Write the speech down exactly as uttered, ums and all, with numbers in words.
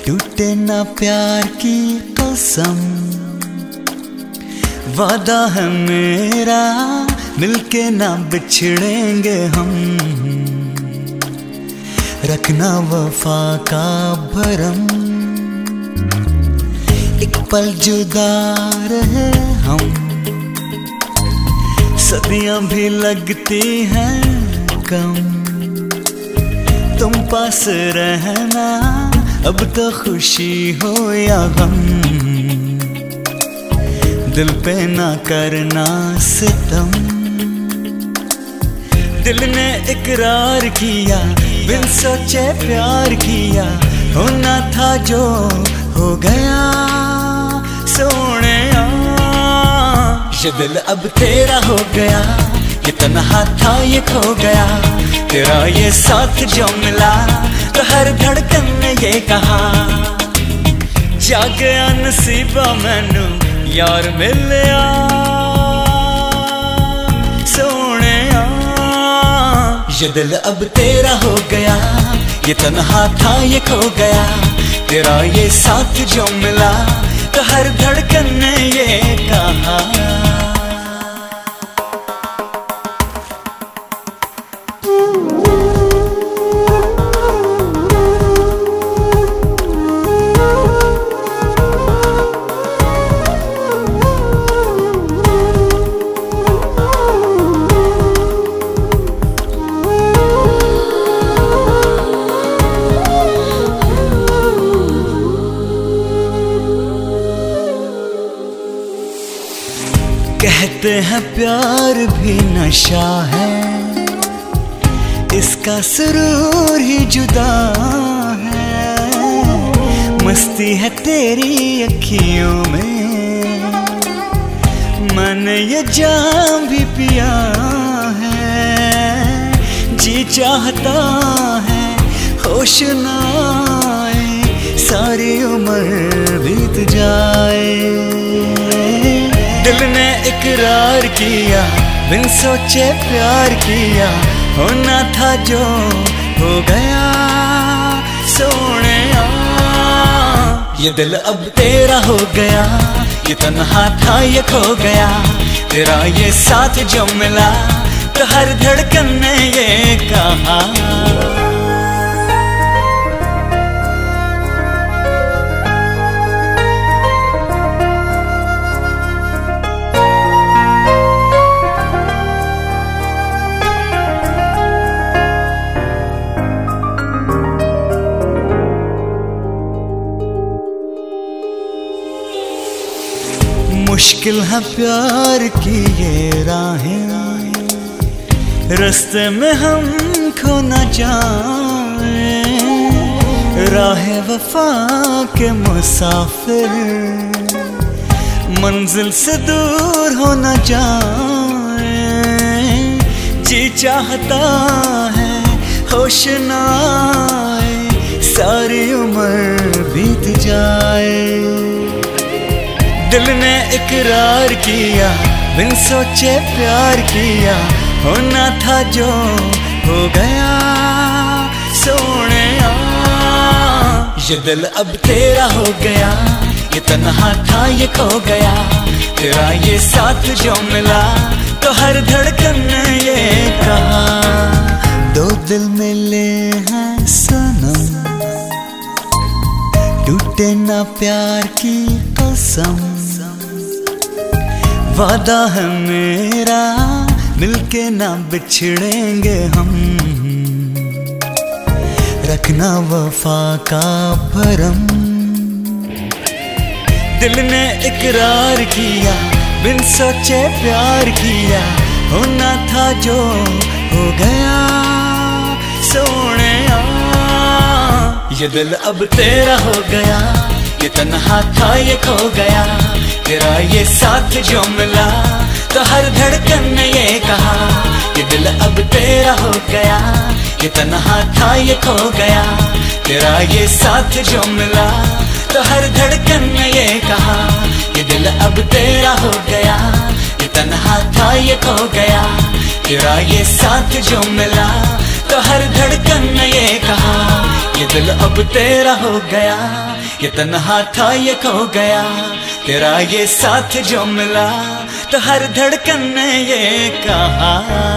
टूटे ना प्यार की कसम, वादा है मेरा मिलके ना बिछड़ेंगे हम। रखना वफा का भरम, एक पल जुदा रहे हम। सदियां भी लगती हैं कम, तुम पास रहना अब तो खुशी हो या गम। दिल पे ना करना सितम, दिल ने इकरार किया, बिन सोचे प्यार किया। होना था जो हो गया सोनिया, ये दिल अब तेरा हो गया। ये तन्हा था ये खो गया, तेरा ये साथ जो मिला तो हर धड़कन ने ये कहा। जागया नसीबा मैनू यार मिलिया सोनिया। ये दिल अब तेरा हो गया, ये तन्हा था ये खो गया। तेरा ये साथ जो मिला तो हर धड़कन ने ये कहा। कहते हैं प्यार भी नशा है, इसका सुरूर ही जुदा है। मस्ती है तेरी अखियों में, मैंने ये जाम भी पिया है। जी चाहता है होश ना आए, सारी उम्र बीत जाए। दिल ने इकरार किया, बिन सोचे प्यार किया। होना था जो हो गया सोनिया। ये दिल अब तेरा हो गया, ये तन्हा था ये खो गया। तेरा ये साथ जो मिला तो हर धड़कन ने ये कहा। मुश्किल है प्यार की ये राहें, रास्ते में हम खो न जाए। राह वफा के मुसाफिर मंजिल से दूर हो न जाए। जी चाहता है होश न आए, सारी उम्र बीत जाए। दिल ने इकरार किया, बिन सोचे प्यार किया। होना था जो हो गया सोनिया। ये दिल अब तेरा हो गया, ये तन्हा था ये खो गया। तेरा ये साथ जो मिला तो हर धड़कन ने ये कहा। दो दिल मिले हैं सनम, टूटे ना प्यार की कसम। वादा है मेरा मिलके ना बिछड़ेंगे हम। रखना वफा का भरम, दिल ने इकरार किया, बिन सोचे प्यार किया। होना था जो हो गया सोनिया। ये दिल अब तेरा हो गया, ये तन्हा था ये खो गया। तेरा ये साथ जो मिला तो हर धड़कन ने ये कहा। ये दिल अब तेरा हो गया, ये तन्हा था ये खो गया। तेरा ये साथ जो मिला तो हर धड़कन ने ये कहा। ये दिल अब तेरा हो गया, ये तन्हा था ये खो गया। तेरा ये साथ जो मिला तो हर धड़कन ने ये कहा। ये दिल अब तेरा हो गया, ये तन्हा था ये खो गया। तेरा ये साथ जो मिला तो हर धड़कन ने ये कहा।